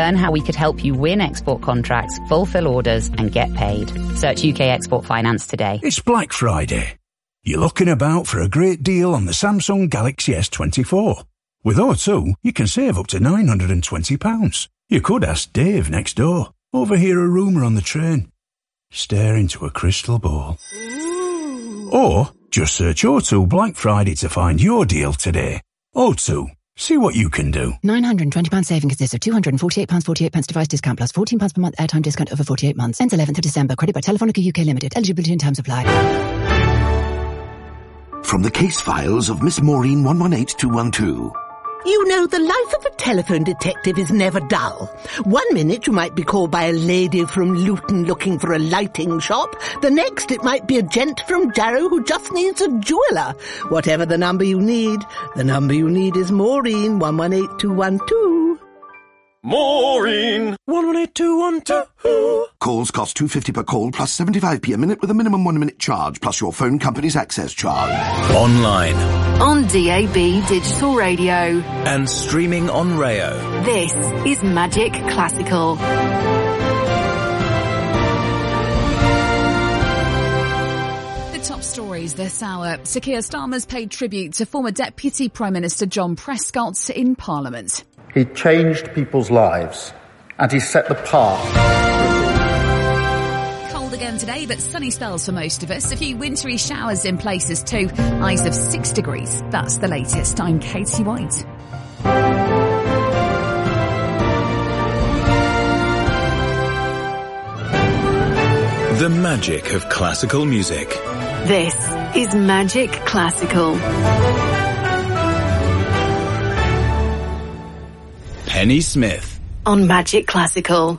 Learn how we could help you win export contracts, fulfill orders and get paid. Search UK Export Finance today. It's Black Friday. You're looking about for a great deal on the Samsung Galaxy S24. With O2, you can save up to £920. You could ask Dave next door. Overhear a rumour on the train. Stare into a crystal ball. Or just search O2 Black Friday to find your deal today. O2. See what you can do. £920 saving consists of £248.48 device discount plus £14 per month airtime discount over 48 months. Ends 11th of December. Credit by Telefonica UK Limited. Eligibility and terms apply. From the case files of Miss Maureen 118212. You know, the life of a telephone detective is never dull. 1 minute you might be called by a lady from Luton looking for a lighting shop. The next it might be a gent from Jarrow who just needs a jeweller. Whatever the number you need is Maureen 118212. Maureen 118212. Calls cost £2.50 per call plus 75p a minute with a minimum 1 minute charge plus your phone company's access charge. Online. On DAB Digital Radio. And streaming on Rayo. This is Magic Classical. The top stories this hour. Sir Keir Starmer's paid tribute to former Deputy Prime Minister John Prescott in Parliament. He changed people's lives and he set the path. Cold again today, but sunny spells for most of us. A few wintry showers in places too. Highs of 6 degrees. That's the latest. I'm Katie White. The magic of classical music. This is Magic Classical. Penny Smith. On Magic Classical.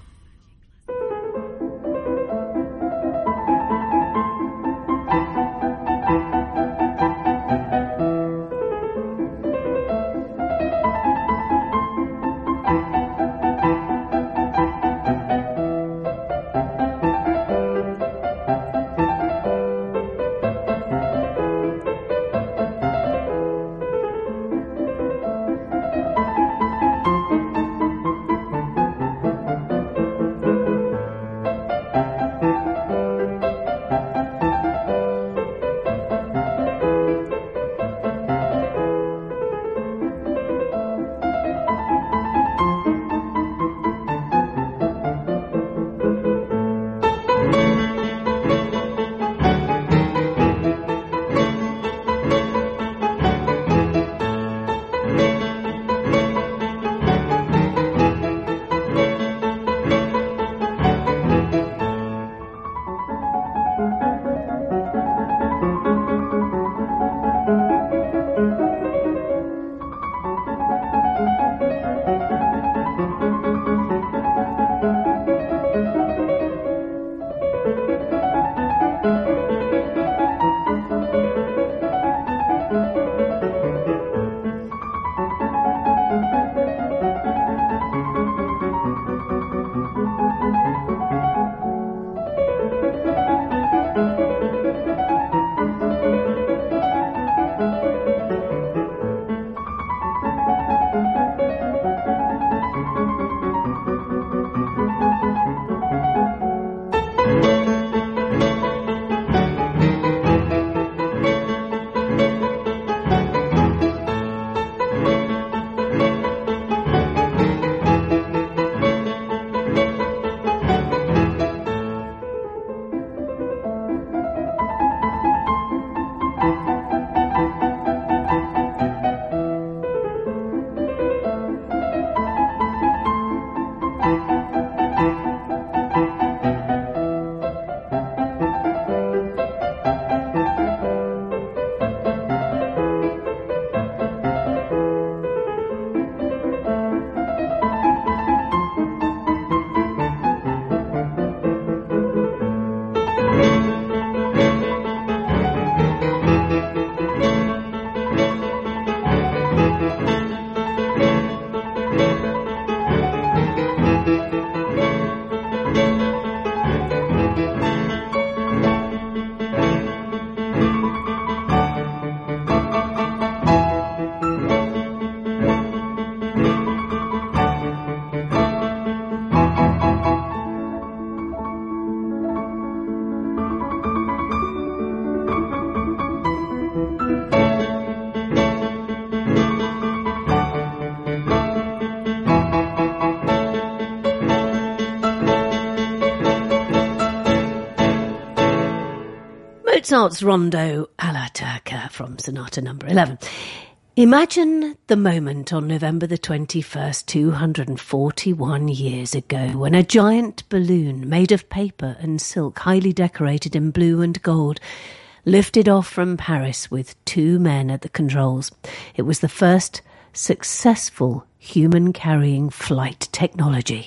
Mozart's Rondo alla Turca from Sonata number 11. Imagine the moment on November the 21st, 241 years ago, when a giant balloon made of paper and silk, highly decorated in blue and gold, lifted off from Paris with 2 men at the controls. It was the first successful human-carrying flight technology.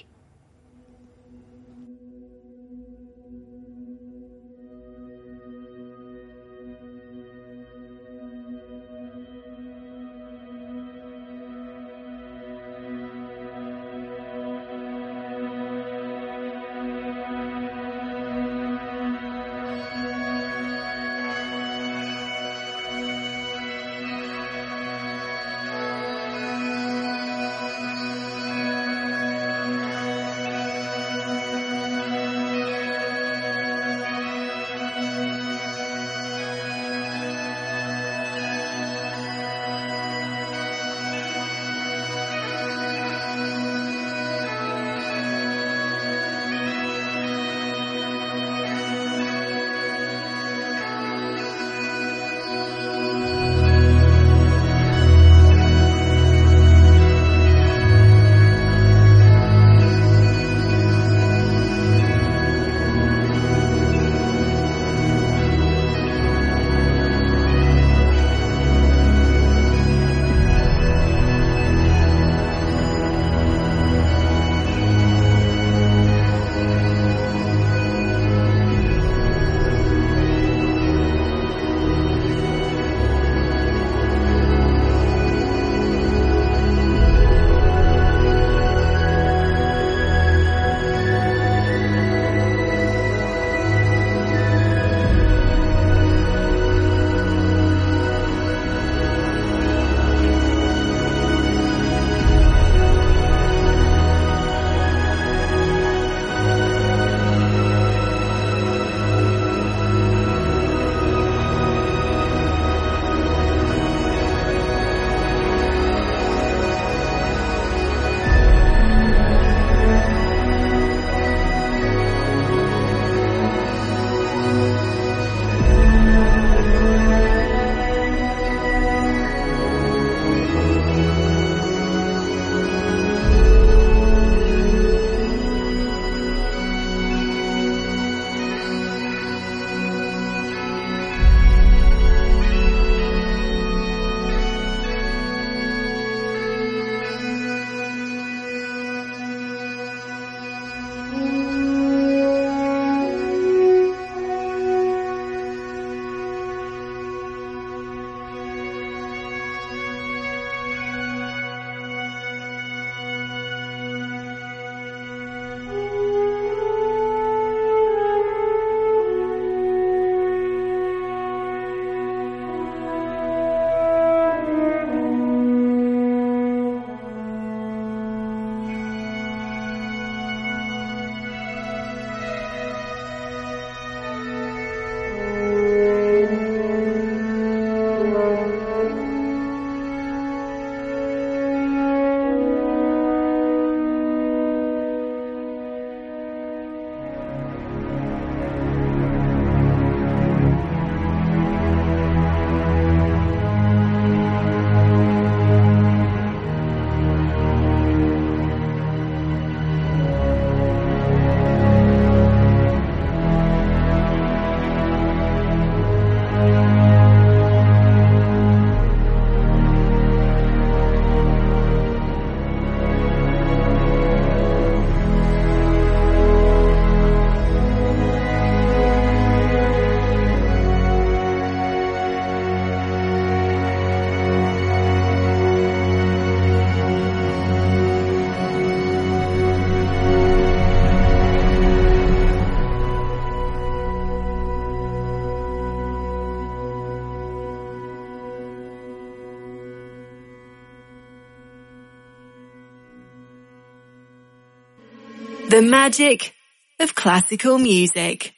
The magic of classical music.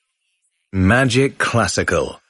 Magic Classical.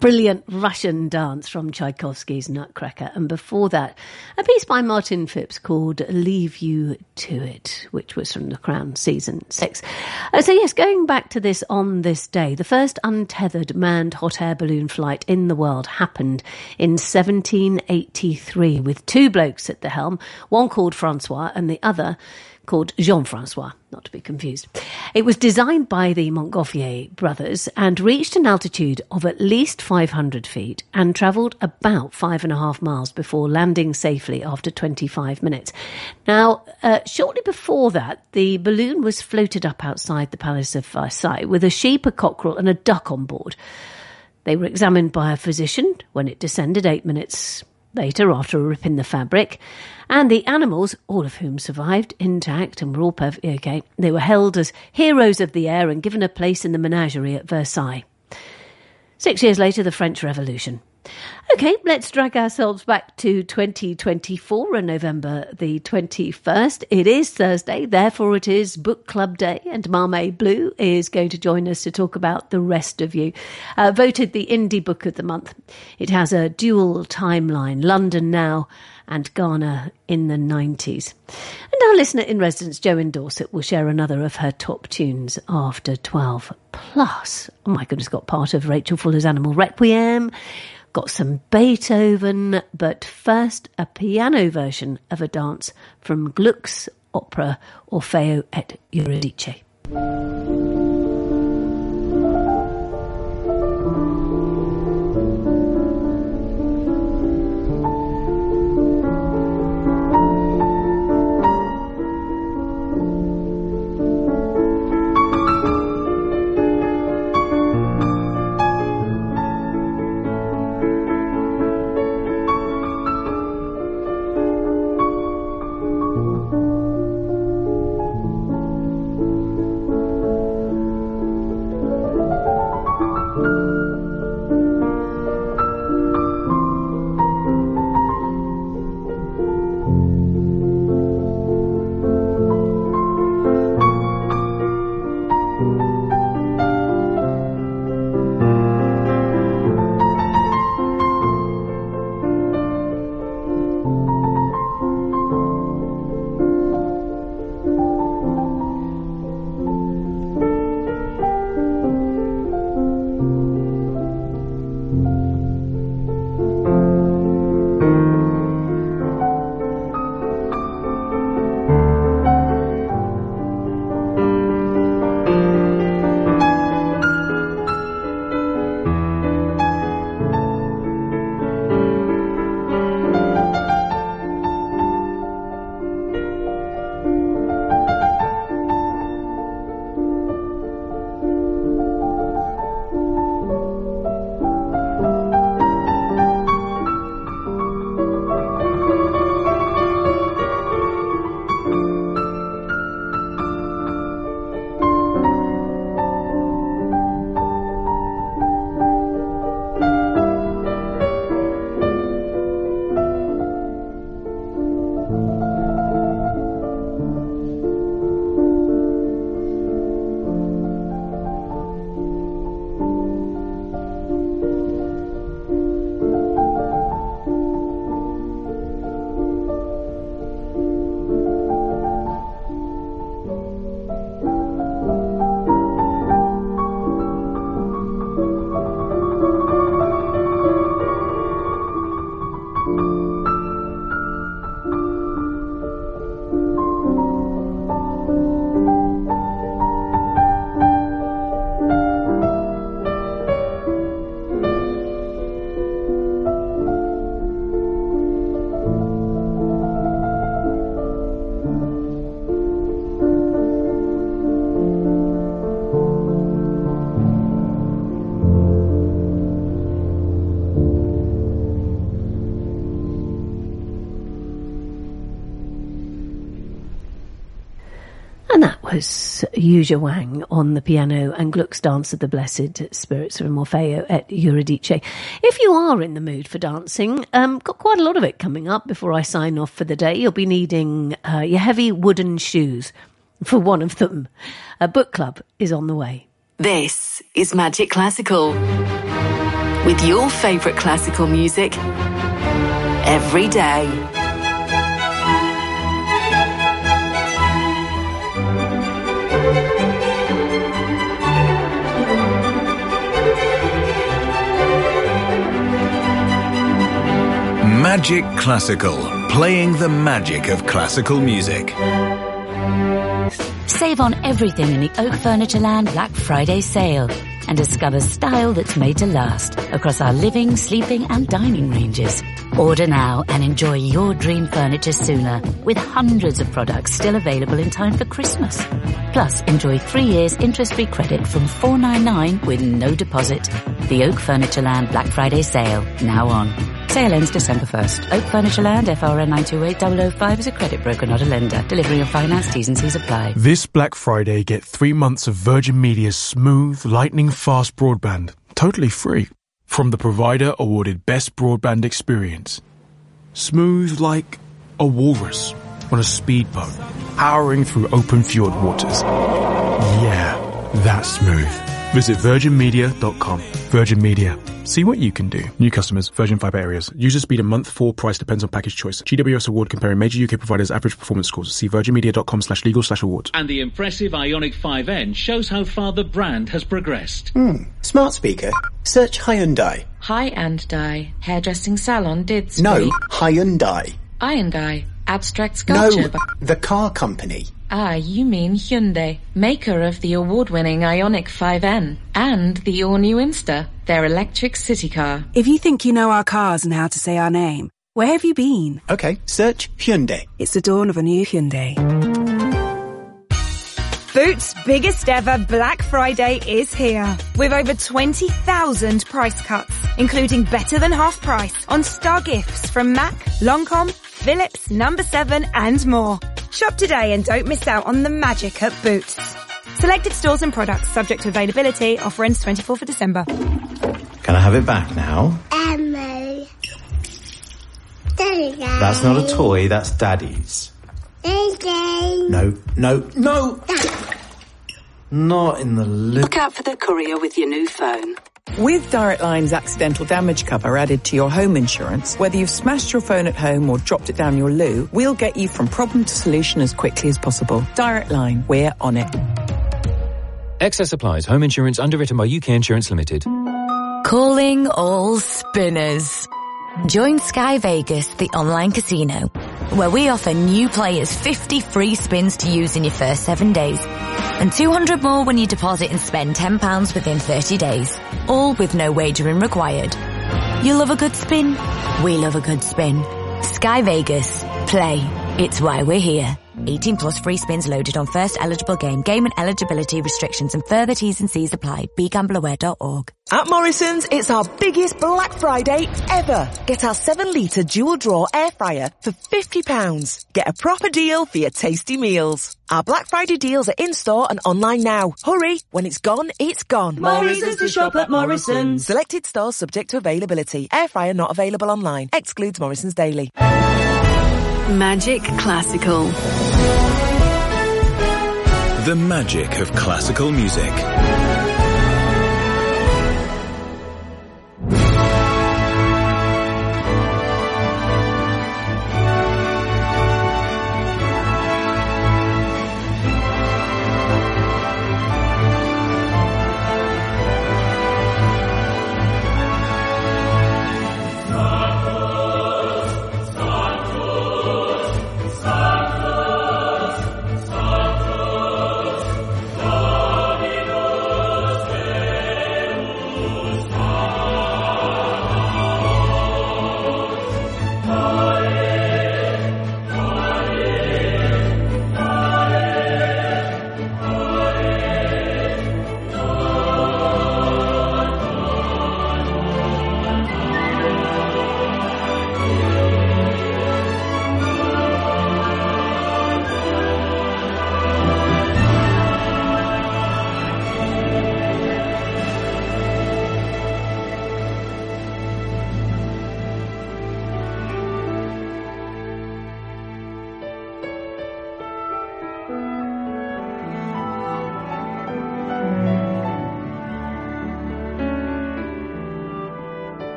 brilliant Russian dance from Tchaikovsky's Nutcracker. And before that, a piece by Martin Phipps called Leave You to It, which was from The Crown season 6. So yes, going back to this on this day, the first untethered manned hot air balloon flight in the world happened in 1783 with two blokes at the helm, one called Francois and the other called Jean-Francois, not to be confused. It was designed by the Montgolfier brothers and reached an altitude of at least 500 feet and travelled about 5.5 miles before landing safely after 25 minutes. Now, shortly before that, the balloon was floated up outside the Palace of Versailles with a sheep, a cockerel and a duck on board. They were examined by a physician when it descended 8 minutes later after a rip in the fabric, and the animals, all of whom survived intact and were all perfectly okay, they were held as heroes of the air and given a place in the menagerie at Versailles. 6 years later, the French Revolution. OK, let's drag ourselves back to 2024 and November the 21st. It is Thursday, therefore it is Book Club Day, and Marmaid Blue is going to join us to talk about The Rest of You. Voted the Indie Book of the Month. It has a dual timeline, London now and Ghana in the 90s. And our listener in residence, Jo in Dorset, will share another of her top tunes after 12. Plus, oh my goodness, got part of Rachel Fuller's Animal Requiem, got some Beethoven, but first a piano version of a dance from Gluck's opera Orfeo et Eurydice. And that was Yu Zhuang on the piano and Gluck's Dance of the Blessed Spirits from Orfeo et Eurydice. If you are in the mood for dancing, got quite a lot of it coming up before I sign off for the day. You'll be needing your heavy wooden shoes for one of them. A book club is on the way. This is Magic Classical. with your favourite classical music every day. Magic Classical, playing the magic of classical music. Save on everything in the Oak Furnitureland Black Friday sale and discover style that's made to last across our living, sleeping and dining ranges. Order now and enjoy your dream furniture sooner with hundreds of products still available in time for Christmas. Plus, enjoy 3 years interest-free credit from $4.99 with no deposit. The Oak Furnitureland Black Friday sale, now on. Sale ends December 1st. Oak Furnitureland, FRN 928005 is a credit broker, not a lender. Delivery of finance, T's and C's apply. This Black Friday, get 3 months of Virgin Media's smooth, lightning-fast broadband, totally free, from the provider awarded Best Broadband Experience. Smooth like a walrus on a speedboat, powering through open fjord waters. Yeah, that's smooth. Visit virginmedia.com. Virgin Media. See what you can do. New customers, Virgin Fibre areas. User speed a month, 4 price depends on package choice. GWS award comparing major UK providers' average performance scores. See virginmedia.com/legal/awards. And the impressive Ioniq 5N shows how far the brand has progressed. Smart speaker. Search Hyundai. Hyundai. Hairdressing salon did speak. No, Hyundai. Hyundai. Abstract sculpture. No, the car company. Ah, you mean Hyundai, maker of the award-winning Ioniq 5N and the all-new Insta, their electric city car. If you think you know our cars and how to say our name, where have you been? Okay, search Hyundai. It's the dawn of a new Hyundai. Boots' biggest ever Black Friday is here, with over 20,000 price cuts, including better than half price on star gifts from Mac, Longcom, Philips, No7 and more. Shop today and don't miss out on the magic at Boots. Selected stores and products subject to availability. Offer ends 24th of December. Can I have it back now? Emma. That's not a toy, that's Daddy's. No. Not in the Look out for the courier with your new phone. With Direct Line's accidental damage cover added to your home insurance, whether you've smashed your phone at home or dropped it down your loo, we'll get you from problem to solution as quickly as possible. Direct Line, we're on it. Excess applies. Home insurance underwritten by UK Insurance Limited. Calling all spinners. Join Sky Vegas, the online casino, where we offer new players 50 free spins to use in your first 7 days. And 200 more when you deposit and spend £10 within 30 days. All with no wagering required. You love a good spin? We love a good spin. Sky Vegas. Play. It's why we're here. 18 plus free spins loaded on first eligible game. Game and eligibility restrictions and further T's and C's apply. BeGambleAware.org. At Morrison's, it's our biggest Black Friday ever. Get our 7-litre dual draw air fryer for £50. Get a proper deal for your tasty meals. Our Black Friday deals are in-store and online now. Hurry, when it's gone, it's gone. Morrison's to shop at Morrison's. Selected stores subject to availability. Air fryer not available online. Excludes Morrison's Daily. Magic Classical. The magic of classical music.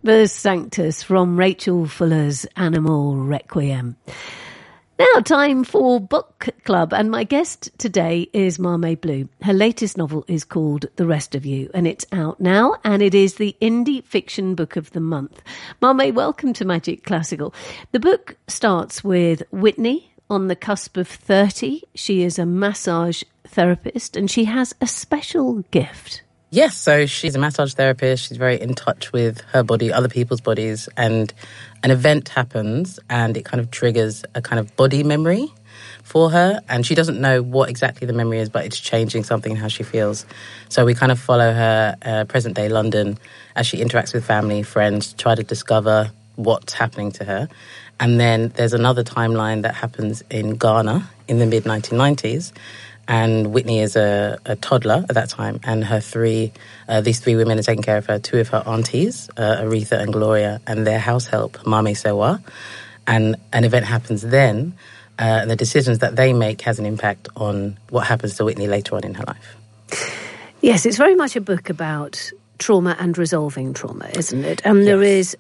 The Sanctus from Rachel Fuller's Animal Requiem. Now, time for Book Club, and my guest today is Mame Blue. Her latest novel is called The Rest of You, and it's out now, and it is the Indie Fiction Book of the Month. Mame, welcome to Magic Classical. The book starts with Whitney on the cusp of 30. She is a massage therapist, and she has a special gift. Yes, so she's a massage therapist. She's very in touch with her body, other people's bodies, and an event happens and it kind of triggers a kind of body memory for her. And she doesn't know what exactly the memory is, but it's changing something in how she feels. So we kind of follow her present-day London as she interacts with family, friends, try to discover what's happening to her. And then there's another timeline that happens in Ghana in the mid-1990s. And Whitney is a toddler at that time, and her these three women are taking care of her. Two of her aunties, Aretha and Gloria, and their house help, Mame Sewa. And an event happens then, and the decisions that they make has an impact on what happens to Whitney later on in her life. Yes, it's very much a book about trauma and resolving trauma, isn't it? And there is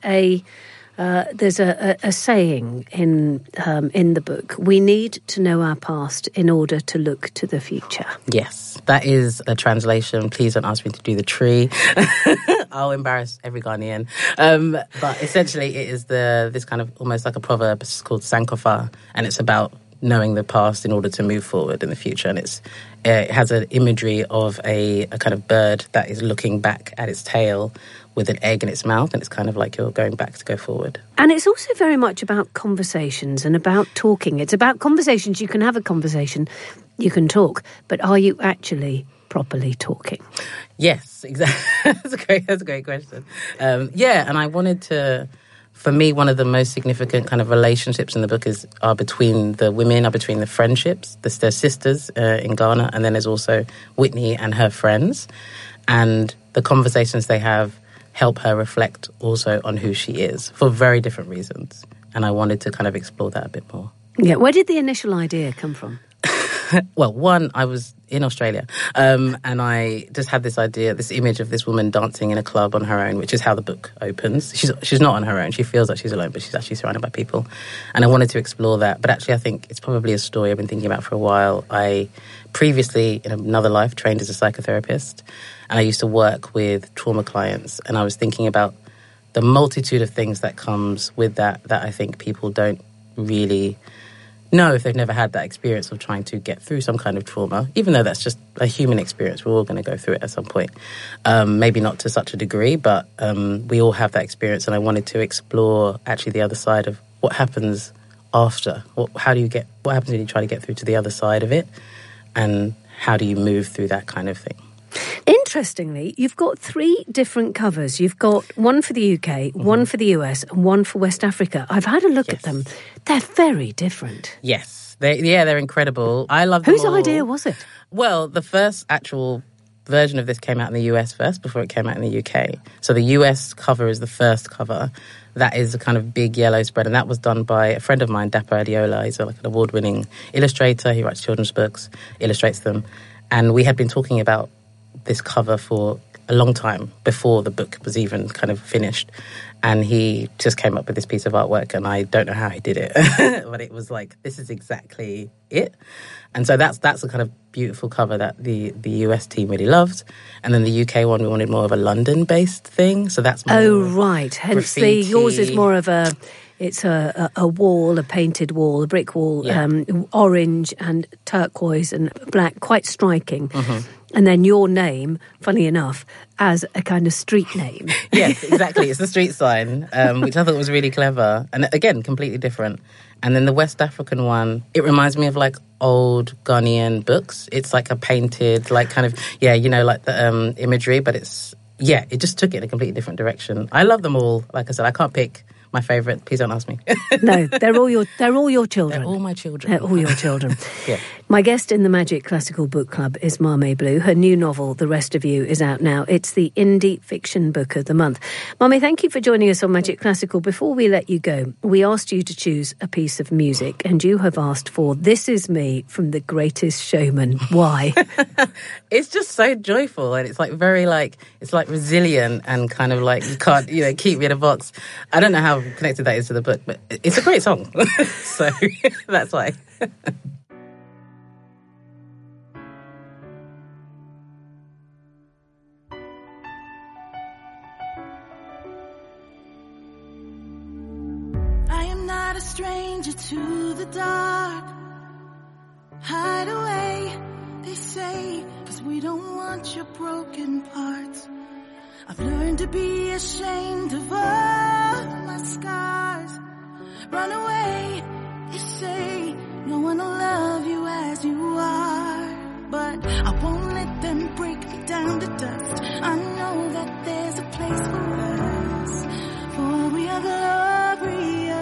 there's a saying in the book: we need to know our past in order to look to the future. Yes, that is a translation. Please don't ask me to do the tree. I'll embarrass every Ghanaian. But essentially, it is this kind of almost like a proverb. It's called Sankofa, and it's about knowing the past in order to move forward in the future. And it has an imagery of a kind of bird that is looking back at its tail with an egg in its mouth, and it's kind of like you're going back to go forward. And it's also very much about conversations and about talking. It's about conversations. You can have a conversation, you can talk, but are you actually properly talking? Yes, exactly. That's a great question. And I wanted to... For me, one of the most significant kind of relationships in the book are between the women, are between the friendships, their sisters in Ghana, and then there's also Whitney and her friends. And the conversations they have help her reflect also on who she is for very different reasons. And I wanted to kind of explore that a bit more. Yeah, where did the initial idea come from? Well, one, I was in Australia, and I just had this idea, this image of this woman dancing in a club on her own, which is how the book opens. She's not on her own. She feels like she's alone, but she's actually surrounded by people. And I wanted to explore that. But actually, I think it's probably a story I've been thinking about for a while. I previously, in another life, trained as a psychotherapist, and I used to work with trauma clients. And I was thinking about the multitude of things that comes with that I think people don't really know if they've never had that experience of trying to get through some kind of trauma, even though that's just a human experience. We're all going to go through it at some point. Maybe not to such a degree, but we all have that experience. And I wanted to explore actually the other side of what happens after. What happens when you try to get through to the other side of it? And how do you move through that kind of thing? Interestingly, you've got 3 different covers. You've got one for the UK, one for the US, and one for West Africa. I've had a look at them. They're very different. Yes. They're incredible. I love them Whose all. idea was it? Well, the first actual version of this came out in the US first before it came out in the UK. So the US cover is the first cover. That is a kind of big yellow spread, and that was done by a friend of mine, Dapo Adiola. He's like an award-winning illustrator. He writes children's books, illustrates them. And we had been talking about this cover for a long time before the book was even kind of finished. And he just came up with this piece of artwork, and I don't know how he did it, but it was like, this is exactly it. And so that's a kind of beautiful cover that the US team really loved. And then the UK one, we wanted more of a London-based thing. So that's more right. Hence yours is more of a wall, a painted wall, a brick wall, orange and turquoise and black, quite striking. Mm-hmm. And then your name, funny enough, as a kind of street name. Yes, exactly. It's the street sign, which I thought was really clever. And again, completely different. And then the West African one, it reminds me of like old Ghanaian books. It's like a painted, like kind of, like the imagery, but it just took it in a completely different direction. I love them all. Like I said, I can't pick my favourite. Please don't ask me. No, they're all your children. They're all my children. They're all your children. Yeah. My guest in the Magic Classical Book Club is Mame Blue. Her new novel, The Rest of You, is out now. It's the Indie Fiction Book of the Month. Mame, thank you for joining us on Magic Classical. Before we let you go, we asked you to choose a piece of music, and you have asked for This Is Me from The Greatest Showman. Why? It's just so joyful, and it's like very like, it's like resilient and kind of like, you can't, keep me in a box. I don't know how connected that is to the book, but it's a great song. So that's why. A stranger to the dark. Hide away, they say, 'cause we don't want your broken parts. I've learned to be ashamed of all my scars. Run away, they say, no one will love you as you are. But I won't let them break me down to dust. I know that there's a place for us, for we are glorious.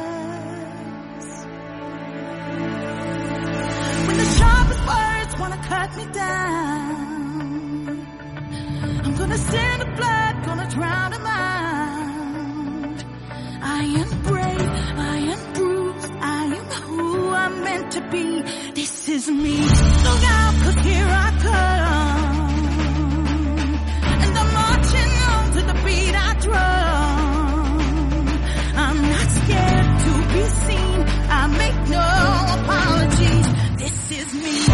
When the sharpest words wanna cut me down, I'm gonna send the blood, gonna drown them out. I am brave, I am bruised, I am who I'm meant to be. This is me. Look out, 'cause here I come, and I'm marching on to the beat I drum. I'm not scared to be seen, I make no apologies. This is me.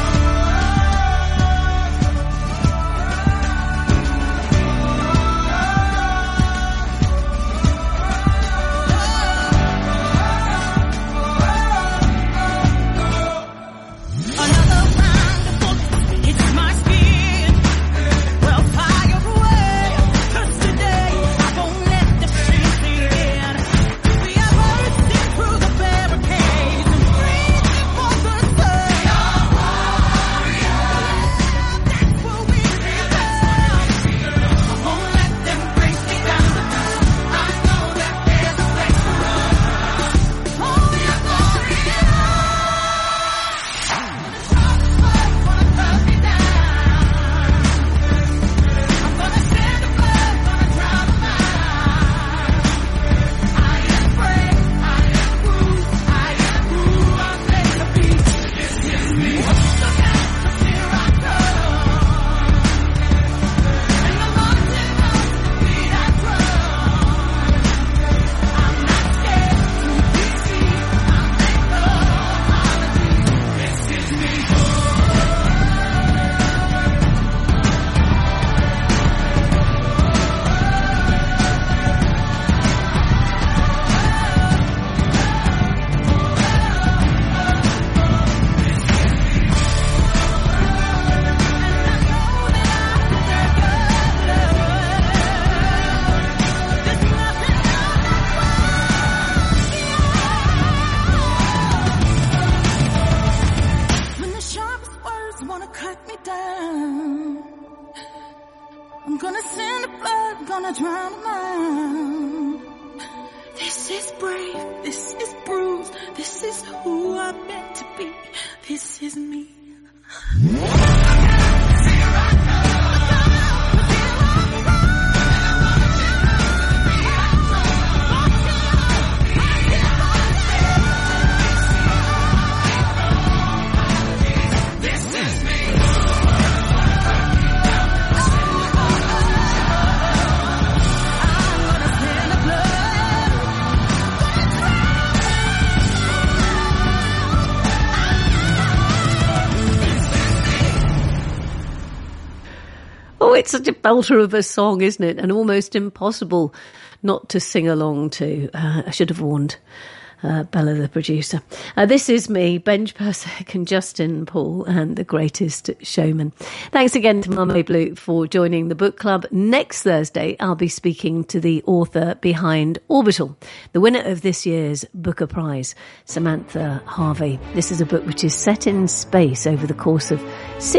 It's such a belter of a song, isn't it? And almost impossible not to sing along to. I should have warned Bella, the producer. This is me, Benj Persek and Justin Paul, and The Greatest Showman. Thanks again to Mame Blue for joining the book club. Next Thursday, I'll be speaking to the author behind Orbital, the winner of this year's Booker Prize, Samantha Harvey. This is a book which is set in space over the course of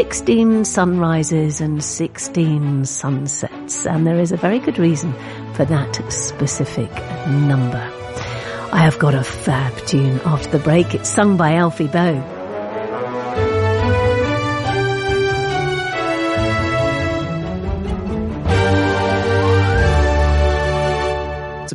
16 sunrises and 16 sunsets, and there is a very good reason for that specific number. I have got a fab tune after the break. It's sung by Alfie Boe.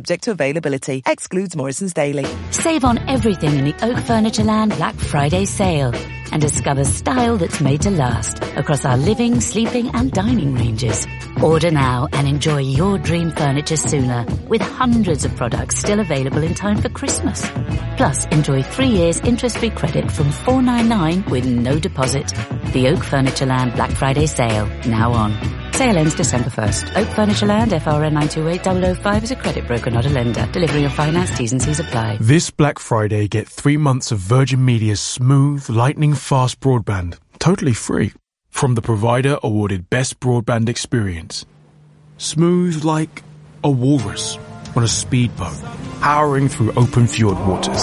subject to availability. Excludes Morrison's Daily. Save on everything in the Oak Furnitureland Black Friday sale and discover style that's made to last across our living, sleeping and dining ranges. Order now and enjoy your dream furniture sooner with hundreds of products still available in time for Christmas. Plus, enjoy 3 years interest-free credit from $4.99 with no deposit. The Oak Furnitureland Black Friday sale, now on. Sale ends December 1st. Oak Furnitureland, FRN 928005 is a credit broker, not a lender. Delivery and finance, T's and C's apply. This Black Friday, get 3 months of Virgin Media's smooth, lightning-fast broadband, totally free, from the provider awarded Best Broadband Experience. Smooth like a walrus on a speedboat, powering through open fjord waters.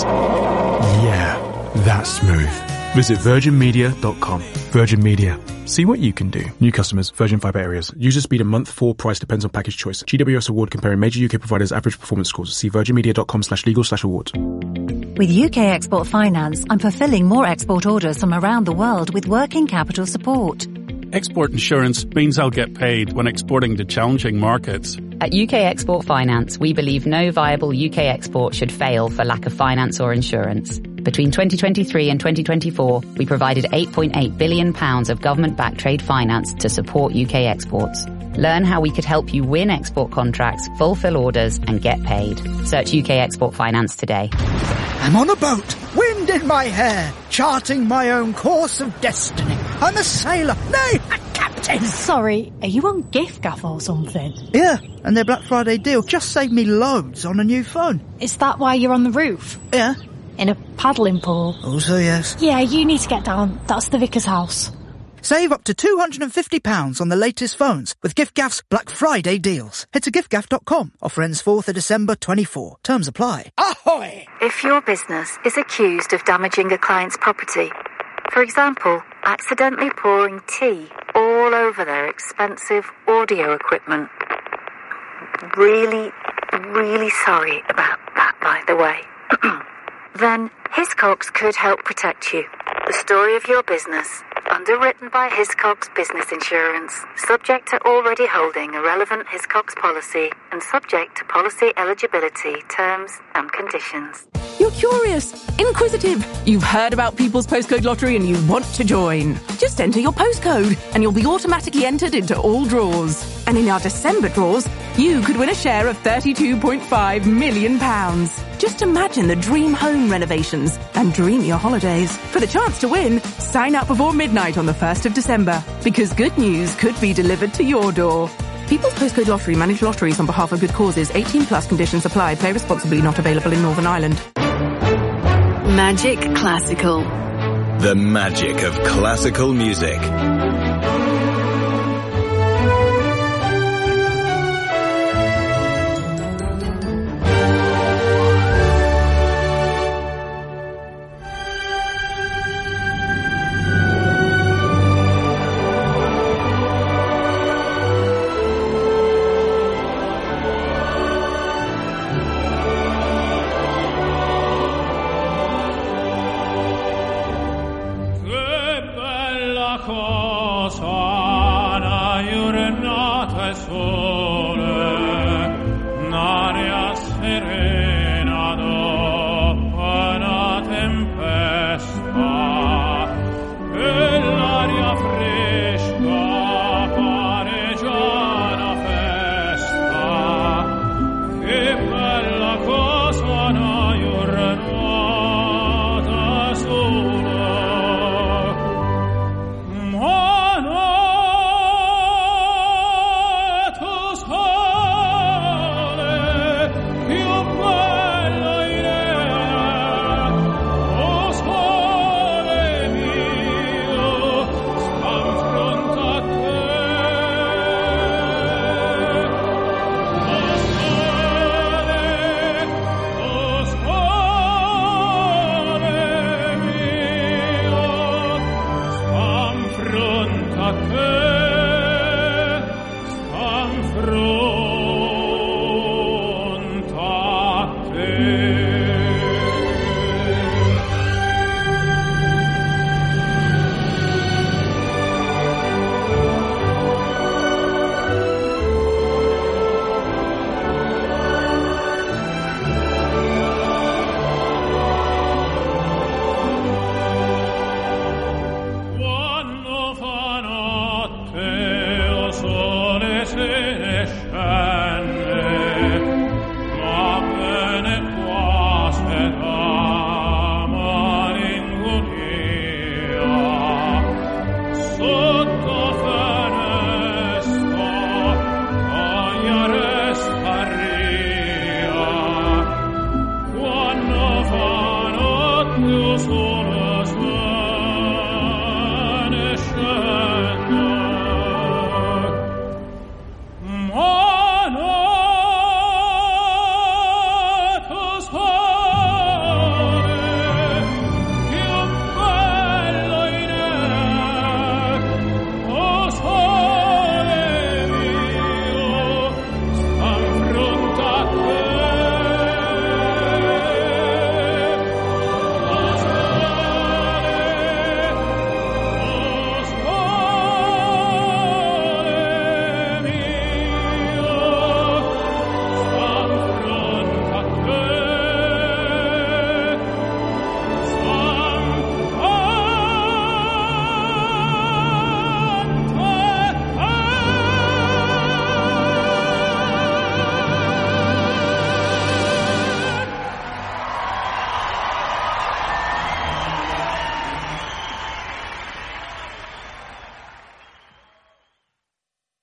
Yeah, that's smooth. Visit virginmedia.com. Virgin Media. See what you can do. New customers, Virgin Fibre areas. User speed and month 4 price depends on package choice. GWS award comparing major UK providers' average performance scores. See virginmedia.com/legal/awards. With UK Export Finance, I'm fulfilling more export orders from around the world with working capital support. Export insurance means I'll get paid when exporting to challenging markets. At UK Export Finance, we believe no viable UK export should fail for lack of finance or insurance. Between 2023 and 2024, we provided £8.8 billion of government-backed trade finance to support UK exports. Learn how we could help you win export contracts, fulfill orders, and get paid. Search UK Export Finance today. I'm on a boat, wind in my hair, charting my own course of destiny. I'm a sailor, nay, a captain. Sorry, are you on giffgaff or something? Yeah, and their Black Friday deal just saved me loads on a new phone. Is that why you're on the roof? Yeah. In a paddling pool? Also yes. Yeah, you need to get down. That's the vicar's house. Save up to £250 on the latest phones with giffgaff's Black Friday deals. Head to giffgaff.com. Offer ends 4th of December 24. Terms apply. Ahoy! If your business is accused of damaging a client's property, for example, accidentally pouring tea all over their expensive audio equipment, really sorry about that, by the way, then Hiscox could help protect you. The story of your business, underwritten by Hiscox Business Insurance, subject to already holding a relevant Hiscox policy and subject to policy eligibility, terms and conditions. You're curious, inquisitive. You've heard about People's Postcode Lottery and you want to join. Just enter your postcode and you'll be automatically entered into all draws. And in our December draws, you could win a share of £32.5 million. Just imagine the dream home renovations and dream your holidays. For the chance to win, sign up before midnight on the 1st of December, because good news could be delivered to your door. People's Postcode Lottery manage lotteries on behalf of good causes. 18 plus conditions apply. Play responsibly. Not available in Northern Ireland. Magic Classical. The magic of classical music.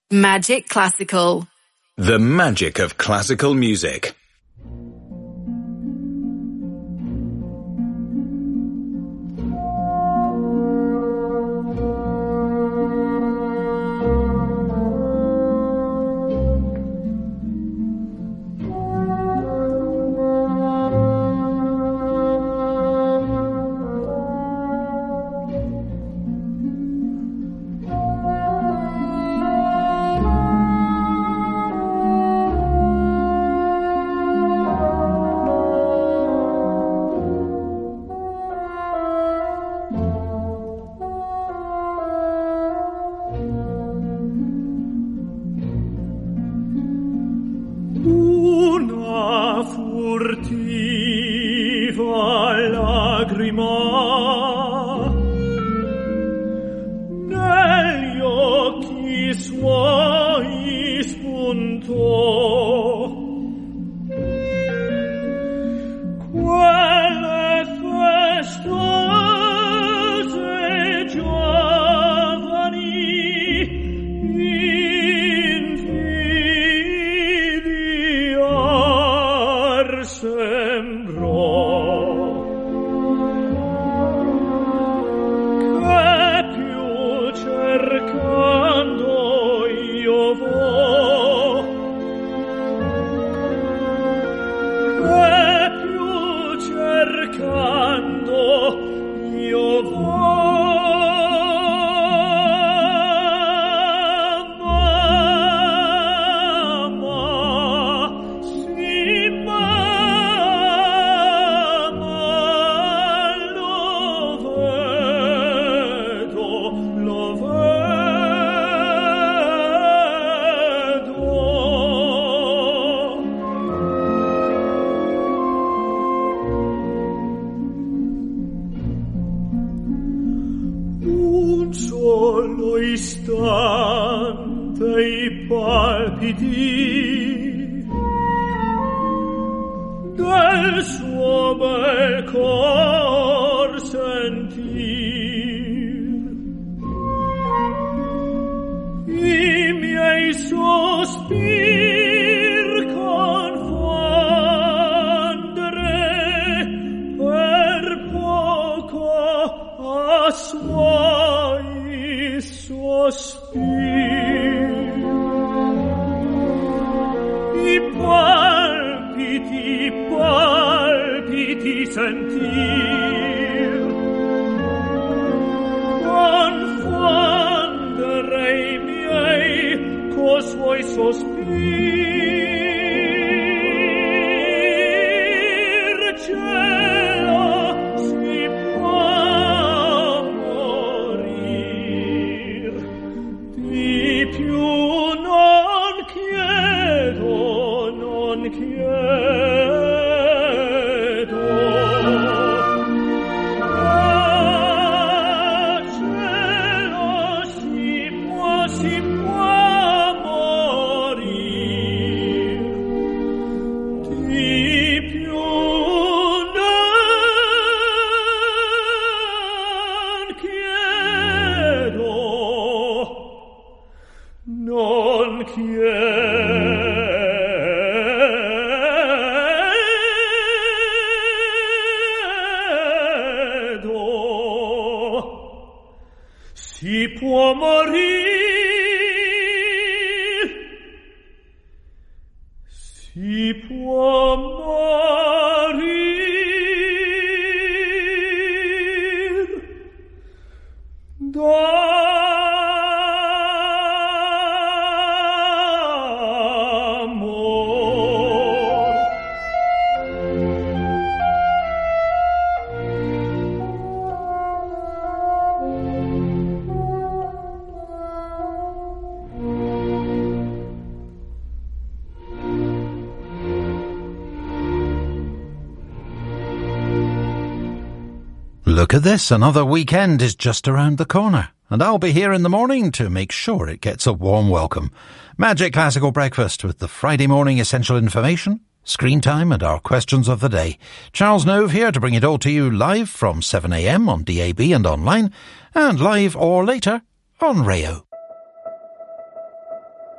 Magic Classical. The magic of classical music. Look at this, another weekend is just around the corner, and I'll be here in the morning to make sure it gets a warm welcome. Magic Classical Breakfast with the Friday morning essential information, screen time and our questions of the day. Charles Nove here to bring it all to you live from 7 a.m. on DAB and online, and live or later on Rayo.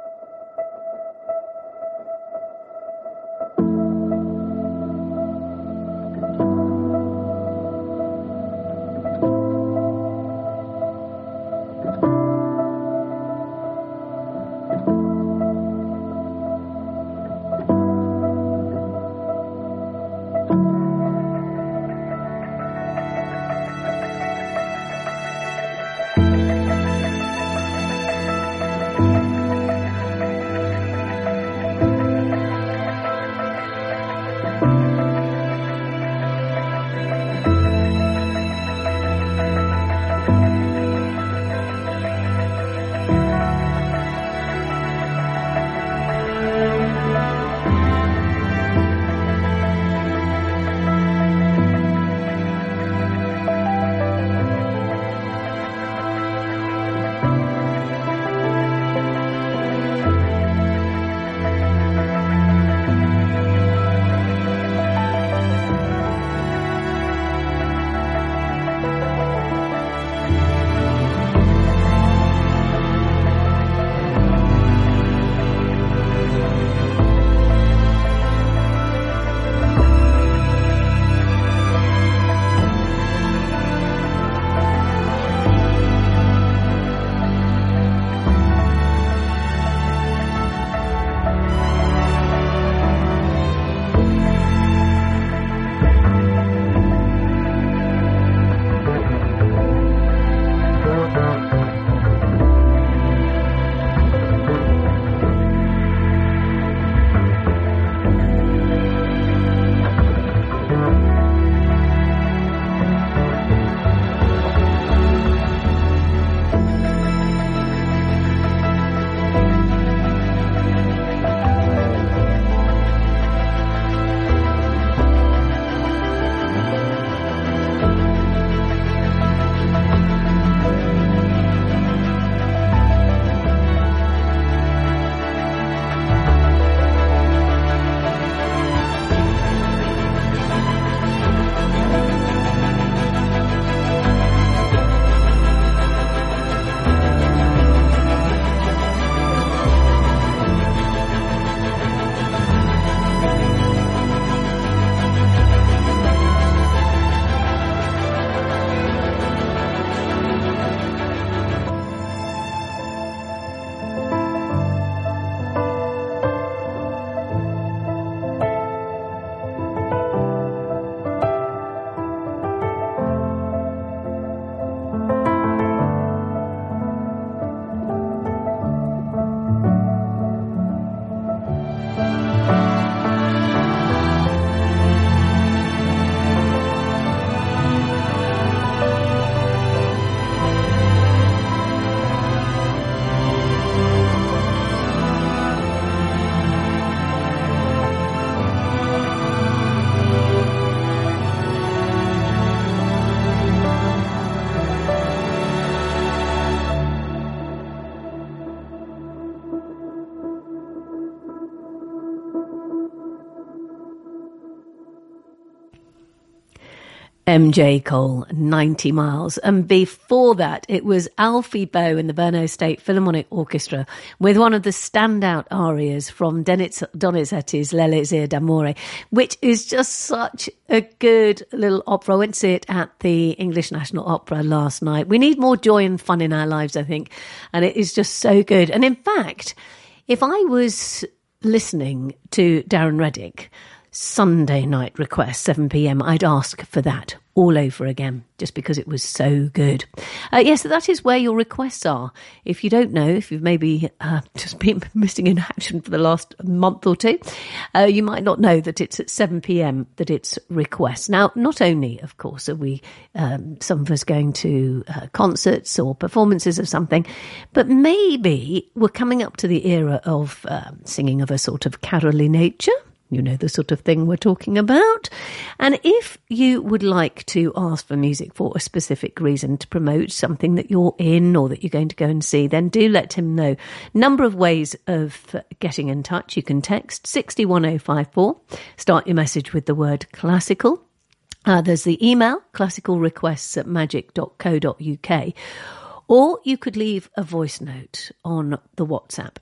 MJ Cole, 90 Miles. And before that, it was Alfie Boe and the Brno State Philharmonic Orchestra with one of the standout arias from Donizetti's L'Elixir d'Amore, which is just such a good little opera. I went to see it at the English National Opera last night. We need more joy and fun in our lives, I think. And it is just so good. And in fact, if I was listening to Darren Reddick, Sunday night request, 7 p.m, I'd ask for that all over again, just because it was so good. Yes, that is where your requests are. If you don't know, if you've maybe just been missing in action for the last month or two, you might not know that it's at 7 p.m. that it's requests. Now, not only, of course, are we, some of us going to concerts or performances of something, but maybe we're coming up to the era of singing of a sort of carol-y nature. You know, the sort of thing we're talking about. And if you would like to ask for music for a specific reason to promote something that you're in or that you're going to go and see, then do let him know. Number of ways of getting in touch. You can text 61054. Start your message with the word classical. There's the email, classicalrequests@magic.co.uk. Or you could leave a voice note on the WhatsApp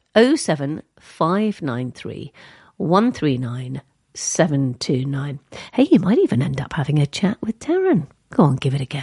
07593 139 729. Hey, you might even end up having a chat with Darren. Go on, give it a go.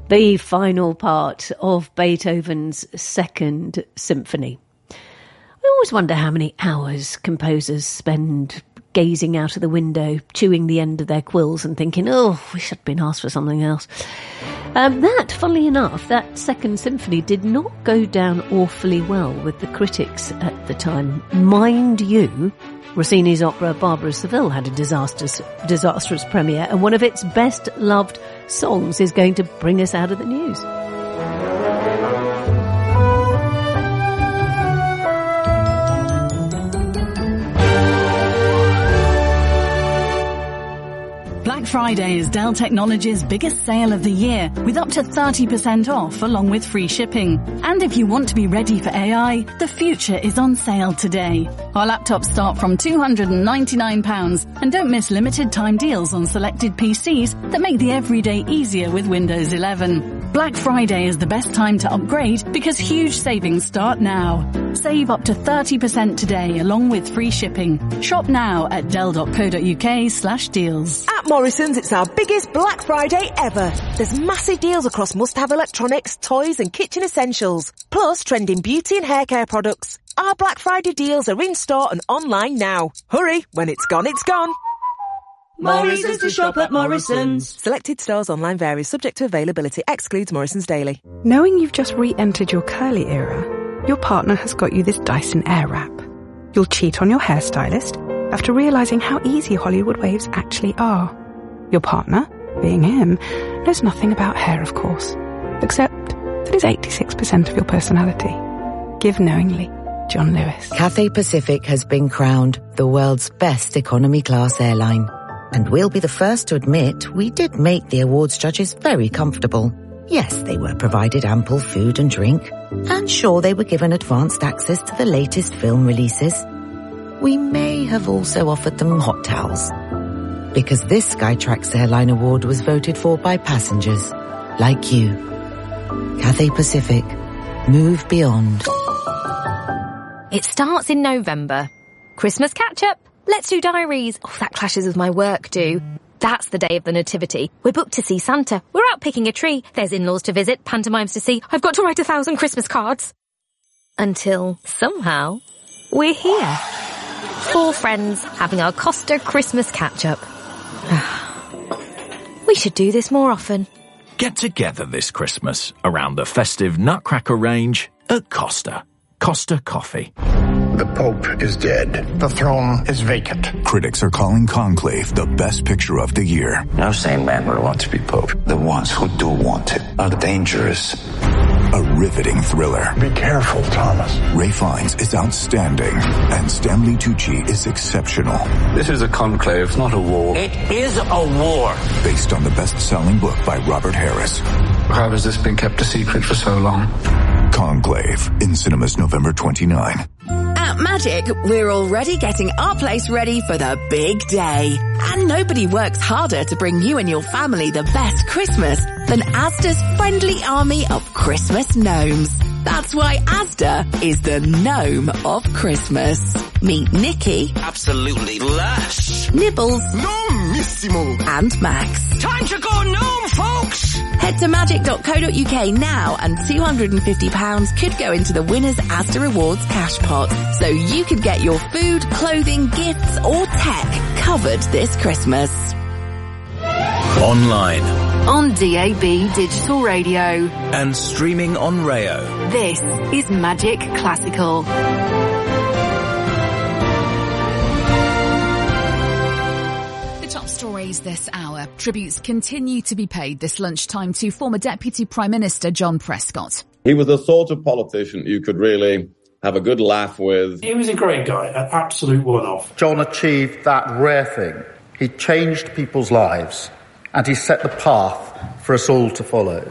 The final part of Beethoven's Second Symphony. I always wonder how many hours composers spend gazing out of the window, chewing the end of their quills and thinking, oh, we should have been asked for something else. Funnily enough, that Second Symphony did not go down awfully well with the critics at the time. Mind you, Rossini's opera Barbara Seville had a disastrous premiere, and one of its best-loved songs is going to bring us out of the news. Black Friday is Dell Technologies' biggest sale of the year, with up to 30% off along with free shipping. And if you want to be ready for AI, the future is on sale today. Our laptops start from £299, and don't miss limited time deals on selected PCs that make the everyday easier with Windows 11. Black Friday is the best time to upgrade because huge savings start now. Save up to 30% today along with free shipping. Shop now at dell.co.uk/deals. At Morrison's, it's our biggest Black Friday ever. There's massive deals across must-have electronics, toys and kitchen essentials. Plus trending beauty and hair care products. Our Black Friday deals are in store and online now. Hurry, when it's gone, it's gone. Morrison's to shop at Morrison's. Selected stores online varies, subject to availability, excludes Morrison's Daily. Knowing you've just re-entered your curly era, your partner has got you this Dyson Airwrap. You'll cheat on your hairstylist after realising how easy Hollywood waves actually are. Your partner, being him, knows nothing about hair, of course, except that it's 86% of your personality. Give knowingly. John Lewis. Cathay Pacific has been crowned the world's best economy class airline. And we'll be the first to admit we did make the awards judges very comfortable. Yes, they were provided ample food and drink, and sure, they were given advanced access to the latest film releases. We may have also offered them hot towels, because this Skytrax Airline Award was voted for by passengers like you. Cathay Pacific, move beyond. It starts in November. Christmas catch-up. Let's do diaries. Oh, that clashes with my work, do. That's the day of the nativity. We're booked to see Santa. We're out picking a tree. There's in-laws to visit, pantomimes to see. I've got to write 1,000 Christmas cards. Until, somehow, we're here. 4 friends having our Costa Christmas catch-up. We should do this more often. Get together this Christmas around the festive Nutcracker range at Costa. Costa Coffee. The Pope is dead. The throne is vacant. Critics are calling Conclave the best picture of the year. No sane man would want to be Pope. The ones who do want it are dangerous. A riveting thriller. Be careful, Thomas. Ralph Fiennes is outstanding, and Stanley Tucci is exceptional. This is a conclave, not a war. It is a war. Based on the best-selling book by Robert Harris. How has this been kept a secret for so long? Conclave, in cinemas November 29. At Magic, we're already getting our place ready for the big day. And nobody works harder to bring you and your family the best Christmas than Asda's friendly army of Christmas gnomes. That's why Asda is the gnome of Christmas. Meet Nikki. Absolutely lush. Nibbles. Gnomissimo. And Max. Time to go gnome, folks! Head to magic.co.uk now and £250 could go into the winner's Asda Rewards cash pot. So you could get your food, clothing, gifts or tech covered this Christmas. Online. On DAB Digital Radio. And streaming on Rayo. This is Magic Classical. The top stories this hour. Tributes continue to be paid this lunchtime to former Deputy Prime Minister John Prescott. He was the sort of politician you could really have a good laugh with. He was a great guy, an absolute one-off. John achieved that rare thing. He changed people's lives, and he set the path for us all to follow.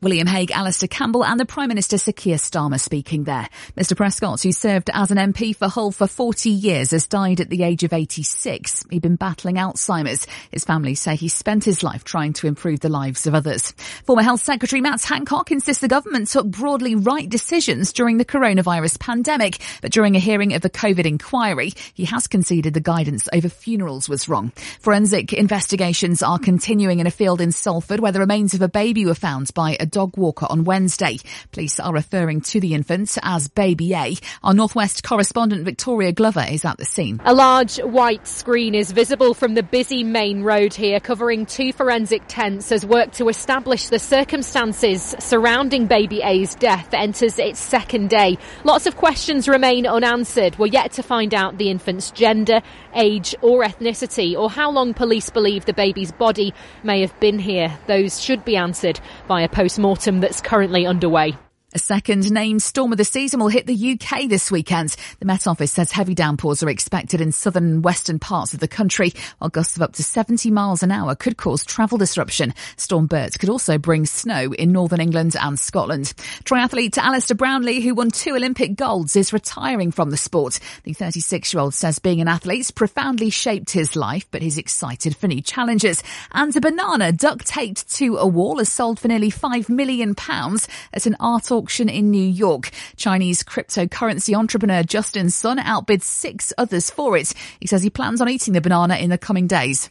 William Hague, Alistair Campbell and the Prime Minister Sir Keir Starmer speaking there. Mr Prescott, who served as an MP for Hull for 40 years, has died at the age of 86. He'd been battling Alzheimer's. His family say he spent his life trying to improve the lives of others. Former Health Secretary Matt Hancock insists the government took broadly right decisions during the coronavirus pandemic, but during a hearing of the COVID inquiry, he has conceded the guidance over funerals was wrong. Forensic investigations are continuing in a field in Salford where the remains of a baby were found by a dog walker on Wednesday. Police are referring to the infant as Baby A. Our North West correspondent Victoria Glover is at the scene. A large white screen is visible from the busy main road here, covering 2 forensic tents as work to establish the circumstances surrounding Baby A's death enters its second day. Lots of questions remain unanswered. We're yet to find out the infant's gender, age or ethnicity, or how long police believe the baby's body may have been here. Those should be answered by a post-mortem that's currently underway. A second named storm of the season will hit the UK this weekend. The Met Office says heavy downpours are expected in southern and western parts of the country, while gusts of up to 70 miles an hour could cause travel disruption. Storm Bert could also bring snow in northern England and Scotland. Triathlete Alistair Brownlee, who won 2 Olympic golds, is retiring from the sport. The 36-year-old says being an athlete's profoundly shaped his life, but he's excited for new challenges. And a banana duct-taped to a wall has sold for nearly £5 million at an art auction in New York. Chinese cryptocurrency entrepreneur Justin Sun outbid 6 others for it. He says he plans on eating the banana in the coming days.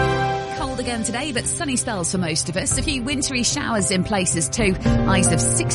Cold again today, but sunny spells for most of us. A few wintry showers in places too. Highs of 6